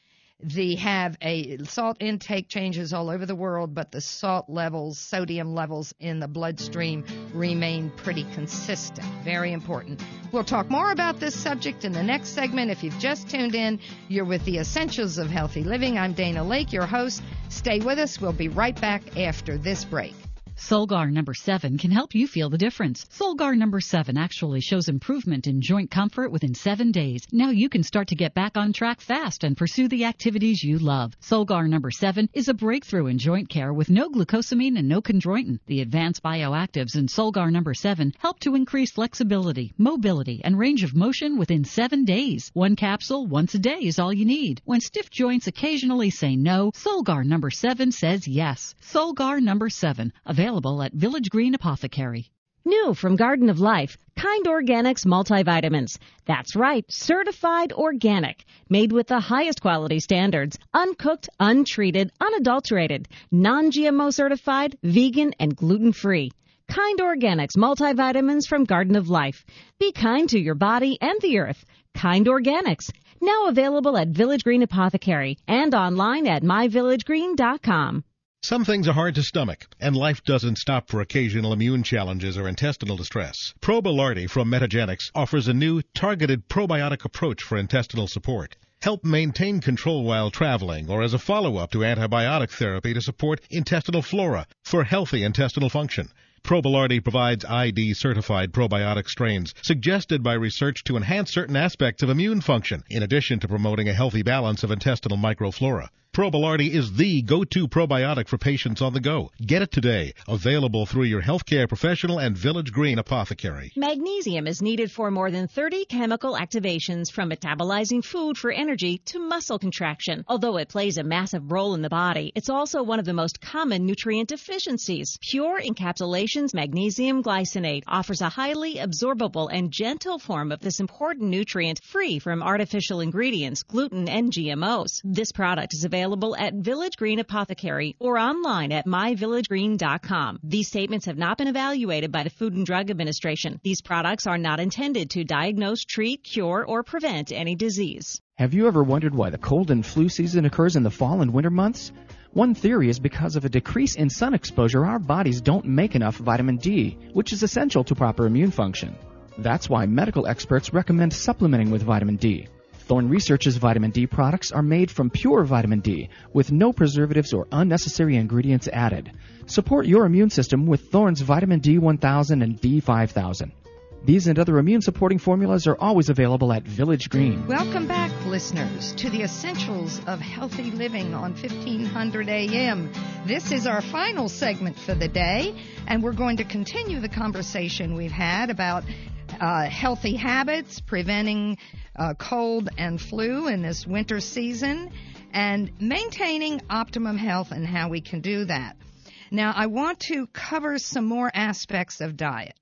They have a salt intake changes all over the world, but the salt levels, sodium levels in the bloodstream remain pretty consistent. Very important. We'll talk more about this subject in the next segment. If you've just tuned in, you're with the Essentials of Healthy Living. I'm Dana Lake, your host. Stay with us. We'll be right back after this break. Solgar number seven can help you feel the difference. Solgar number seven actually shows improvement in joint comfort within seven days. Now you can start to get back on track fast and pursue the activities you love. Solgar number seven is a breakthrough in joint care with no glucosamine and no chondroitin. The advanced bioactives in Solgar number seven help to increase flexibility, mobility, and range of motion within seven days. One capsule once a day is all you need. When stiff joints occasionally say no, Solgar number seven says yes. Solgar number seven, available Available at Village Green Apothecary. New from Garden of Life, Kind Organics multivitamins. That's right, certified organic, made with the highest quality standards, uncooked, untreated, unadulterated, non-G M O certified, vegan, and gluten-free. Kind Organics multivitamins from Garden of Life. Be kind to your body and the earth. Kind Organics. Now available at Village Green Apothecary and online at my village green dot com. Some things are hard to stomach, and life doesn't stop for occasional immune challenges or intestinal distress. Probilardi from Metagenics offers a new, targeted probiotic approach for intestinal support. Help maintain control while traveling or as a follow-up to antibiotic therapy to support intestinal flora for healthy intestinal function. Probilardi provides I D-certified probiotic strains suggested by research to enhance certain aspects of immune function, in addition to promoting a healthy balance of intestinal microflora. Probilardi is the go-to probiotic for patients on the go. Get it today. Available through your healthcare professional and Village Green Apothecary. Magnesium is needed for more than thirty chemical activations, from metabolizing food for energy to muscle contraction. Although it plays a massive role in the body, it's also one of the most common nutrient deficiencies. Pure Encapsulations Magnesium Glycinate offers a highly absorbable and gentle form of this important nutrient, free from artificial ingredients, gluten, and G M Os. This product is available Available at Village Green Apothecary or online at my village green dot com. These statements have not been evaluated by the Food and Drug Administration. These products are not intended to diagnose, treat, cure, or prevent any disease. Have you ever wondered why the cold and flu season occurs in the fall and winter months? One theory is because of a decrease in sun exposure, our bodies don't make enough vitamin D, which is essential to proper immune function. That's why medical experts recommend supplementing with vitamin D. Thorne Research's vitamin D products are made from pure vitamin D with no preservatives or unnecessary ingredients added. Support your immune system with Thorne's vitamin D one thousand and D five thousand. These and other immune-supporting formulas are always available at Village Green. Welcome back, listeners, to the Essentials of Healthy Living on fifteen hundred A M. This is our final segment for the day, and we're going to continue the conversation we've had about uh, healthy habits, preventing uh, cold and flu in this winter season, and maintaining optimum health and how we can do that. Now, I want to cover some more aspects of diet.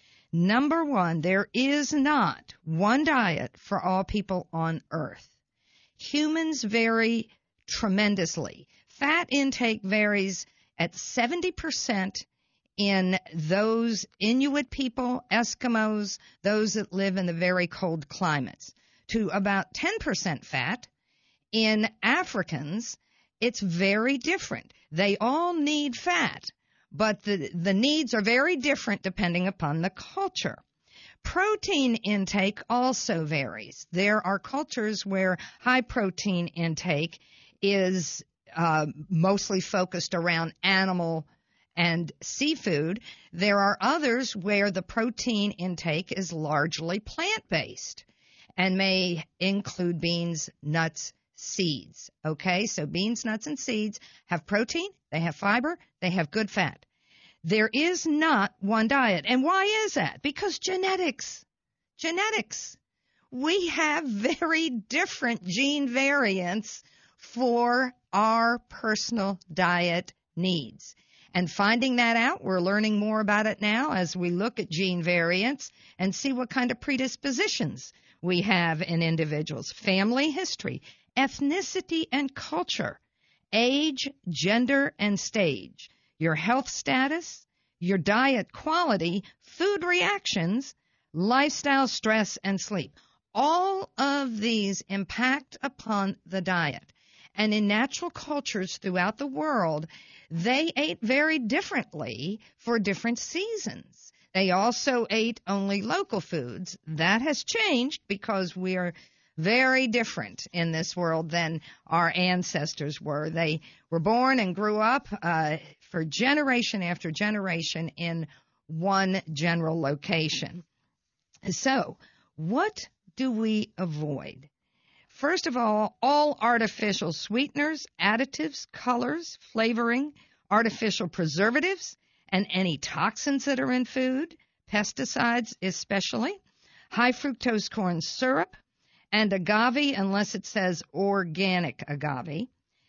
Number one, there is not one diet for all people on earth. Humans vary tremendously. Fat intake varies at seventy percent in those Inuit people, Eskimos, those that live in the very cold climates, to about ten percent fat in Africans. It's very different. They all need fat, but the, the needs are very different depending upon the culture. Protein intake also varies. There are cultures where high protein intake is uh, mostly focused around animal and seafood. There are others where the protein intake is largely plant-based. and may include beans, nuts, seeds. Okay, so beans, nuts, and seeds have protein, they have fiber, they have good fat. There is not one diet. And why is that? Because genetics. Genetics. We have very different gene variants for our personal diet needs. And finding that out, we're learning more about it now as we look at gene variants and see what kind of predispositions we have in individuals. Family history, ethnicity and culture, age, gender, and stage, your health status, your diet quality, food reactions, lifestyle, stress, and sleep. All of these impact upon the diet. And in natural cultures throughout the world, they ate very differently for different seasons. They also ate only local foods. That has changed because we are very different in this world than our ancestors were. They were born and grew up uh, for generation after generation in one general location. So, what do we avoid? First of all, all artificial sweeteners, additives, colors, flavoring, artificial preservatives, and any toxins that are in food, pesticides especially, high fructose corn syrup, and agave unless it says organic agave,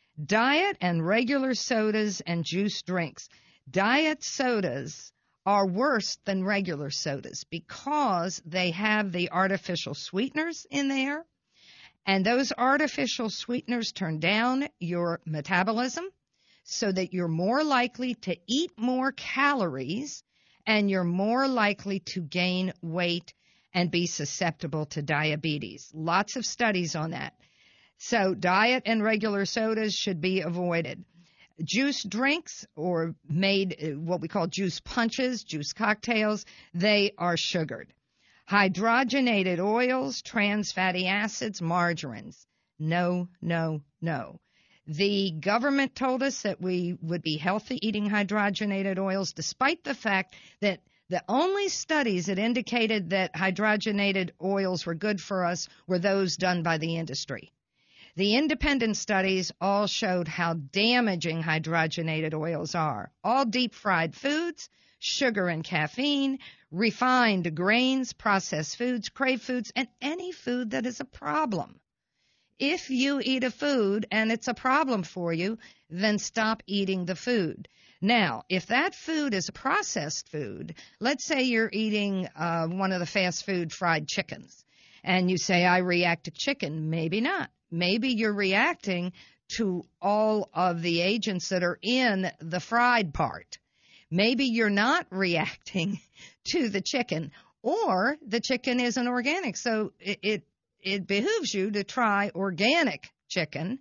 diet and regular sodas and juice drinks. Diet sodas are worse than regular sodas because they have the artificial sweeteners in there. And those artificial sweeteners turn down your metabolism so that you're more likely to eat more calories and you're more likely to gain weight and be susceptible to diabetes. Lots of studies on that. So diet and regular sodas should be avoided. Juice drinks, or made what we call juice punches, juice cocktails, they are sugared. Hydrogenated oils, trans fatty acids, margarines. No, no, no. The government told us that we would be healthy eating hydrogenated oils, despite the fact that the only studies that indicated that hydrogenated oils were good for us were those done by the industry. The independent studies all showed how damaging hydrogenated oils are. All deep-fried foods, sugar and caffeine, refined grains, processed foods, crave foods, and any food that is a problem. If you eat a food and it's a problem for you, then stop eating the food. Now, if that food is a processed food, let's say you're eating uh, one of the fast food fried chickens, and you say, I react to chicken. Maybe not. Maybe you're reacting to all of the agents that are in the fried part. Maybe you're not reacting to the chicken, or the chicken isn't organic. So it, it, it behooves you to try organic chicken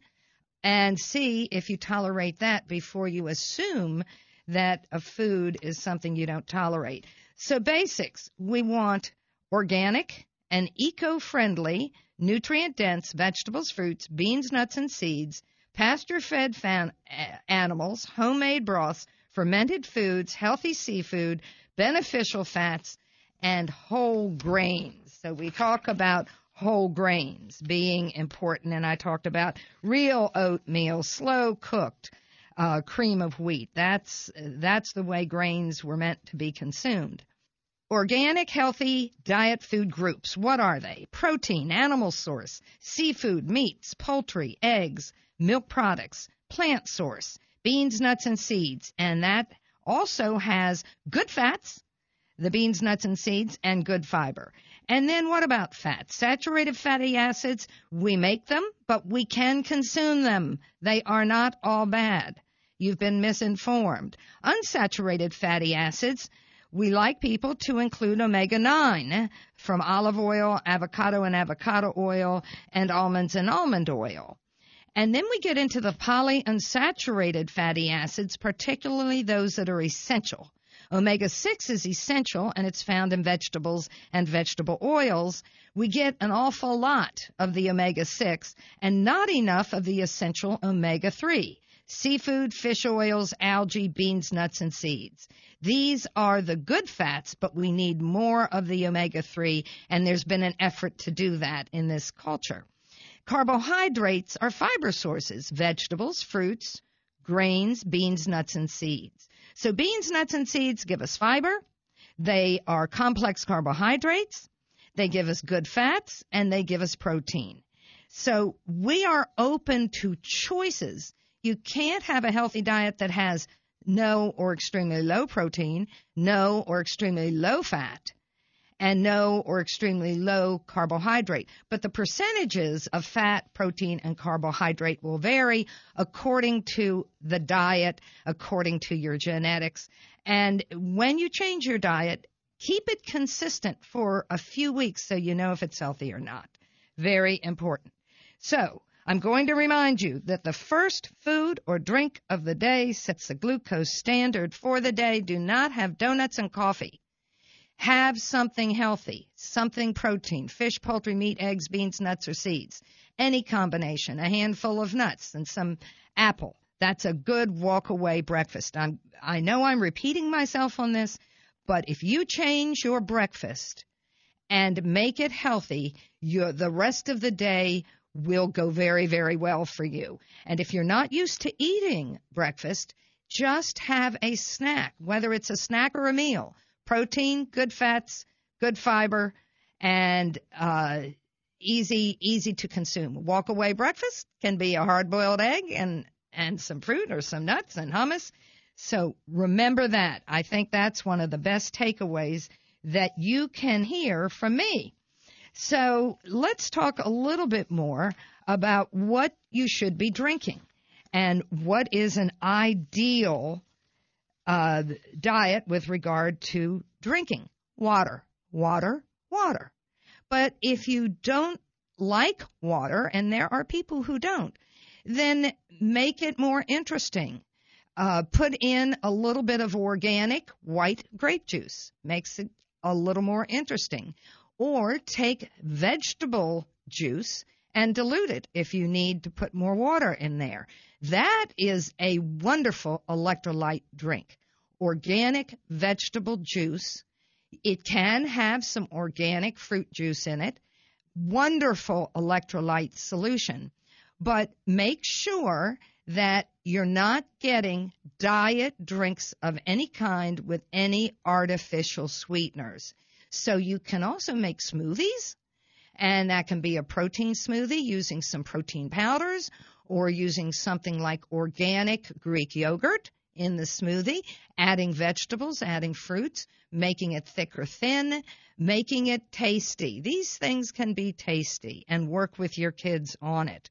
and see if you tolerate that before you assume that a food is something you don't tolerate. So basics, we want organic and eco-friendly, nutrient-dense vegetables, fruits, beans, nuts, and seeds, pasture-fed fan- animals, homemade broths, fermented foods, healthy seafood, beneficial fats, and whole grains. So we talk about whole grains being important, and I talked about real oatmeal, slow-cooked, uh, cream of wheat. That's, that's the way grains were meant to be consumed. Organic, healthy diet food groups. What are they? Protein, animal source, seafood, meats, poultry, eggs, milk products, plant source, beans, nuts, and seeds. And that also has good fats, the beans, nuts, and seeds, and good fiber. And then what about fats? Saturated fatty acids, we make them, but we can consume them. They are not all bad. You've been misinformed. Unsaturated fatty acids, we like people to include omega nine from olive oil, avocado and avocado oil, and almonds and almond oil. And then we get into the polyunsaturated fatty acids, particularly those that are essential. omega six is essential, and it's found in vegetables and vegetable oils. We get an awful lot of the omega six and not enough of the essential omega three. seafood, fish oils, algae, beans, nuts, and seeds. These are the good fats, but we need more of the omega three, and there's been an effort to do that in this culture. Carbohydrates are fiber sources, vegetables, fruits, grains, beans, nuts, and seeds. So beans, nuts, and seeds give us fiber. They are complex carbohydrates. They give us good fats, and they give us protein. So we are open to choices. You can't have a healthy diet that has no or extremely low protein, no or extremely low fat, and no or extremely low carbohydrate. But the percentages of fat, protein, and carbohydrate will vary according to the diet, according to your genetics. And when you change your diet, keep it consistent for a few weeks so you know if it's healthy or not. Very important. So I'm going to remind you that the first food or drink of the day sets the glucose standard for the day. Do not have donuts and coffee. Have something healthy, something protein, fish, poultry, meat, eggs, beans, nuts, or seeds. Any combination, a handful of nuts and some apple. That's a good walk-away breakfast. I'm, I know I'm repeating myself on this, but if you change your breakfast and make it healthy, you're, the rest of the day will go very, very well for you. And if you're not used to eating breakfast, just have a snack, whether it's a snack or a meal. Protein, good fats, good fiber, and uh, easy, easy to consume. Walk-away breakfast can be a hard-boiled egg and, and some fruit or some nuts and hummus. So remember that. I think that's one of the best takeaways that you can hear from me. So let's talk a little bit more about what you should be drinking and what is an ideal uh, diet with regard to drinking. Water, water, water. But if you don't like water, and there are people who don't, then make it more interesting. Uh, put in a little bit of organic white grape juice. Makes it a little more interesting. Or take vegetable juice and dilute it if you need to put more water in there. That is a wonderful electrolyte drink. Organic vegetable juice. It can have some organic fruit juice in it. Wonderful electrolyte solution. But make sure that you're not getting diet drinks of any kind with any artificial sweeteners. So you can also make smoothies, and that can be a protein smoothie using some protein powders or using something like organic Greek yogurt in the smoothie, adding vegetables, adding fruits, making it thick or thin, making it tasty. These things can be tasty, and work with your kids on it.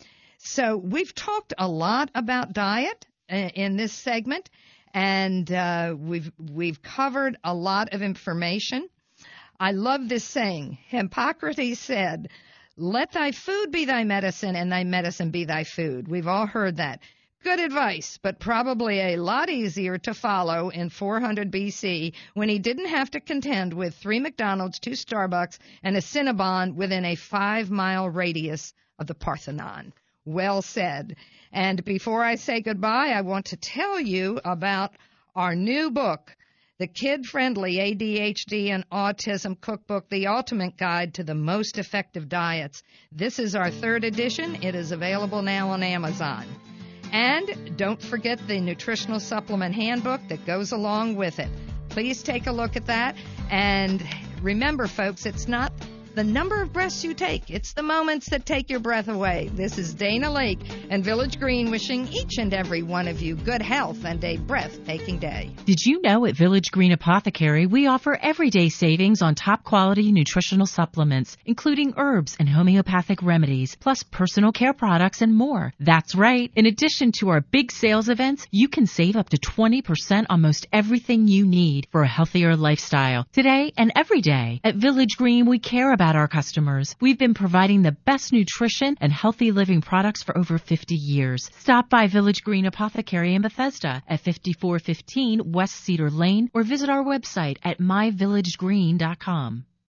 So we've talked a lot about diet in this segment, and uh, we've we've covered a lot of information. I love this saying. Hippocrates said, "Let thy food be thy medicine, and thy medicine be thy food." We've all heard that. Good advice, but probably a lot easier to follow in four hundred B C when he didn't have to contend with three McDonald's, two Starbucks, and a Cinnabon within a five-mile radius of the Parthenon. Well said. And before I say goodbye, I want to tell you about our new book, the kid-friendly A D H D and Autism Cookbook, The Ultimate Guide to the Most Effective Diets. This is our third edition. It is available now on Amazon. And don't forget the nutritional supplement handbook that goes along with it. Please take a look at that. And remember, folks, it's not the number of breaths you take. It's the moments that take your breath away. This is Dana Lake and Village Green wishing each and every one of you good health and a breathtaking day. Did you know at Village Green Apothecary we offer everyday savings on top quality nutritional supplements, including herbs and homeopathic remedies, plus personal care products and more? That's right. In addition to our big sales events, you can save up to twenty percent on most everything you need for a healthier lifestyle. Today and every day at Village Green, we care about About our customers. We've been providing the best nutrition and healthy living products for over fifty years. Stop by Village Green Apothecary in Bethesda at fifty-four fifteen West Cedar Lane or visit our website at my village green dot com.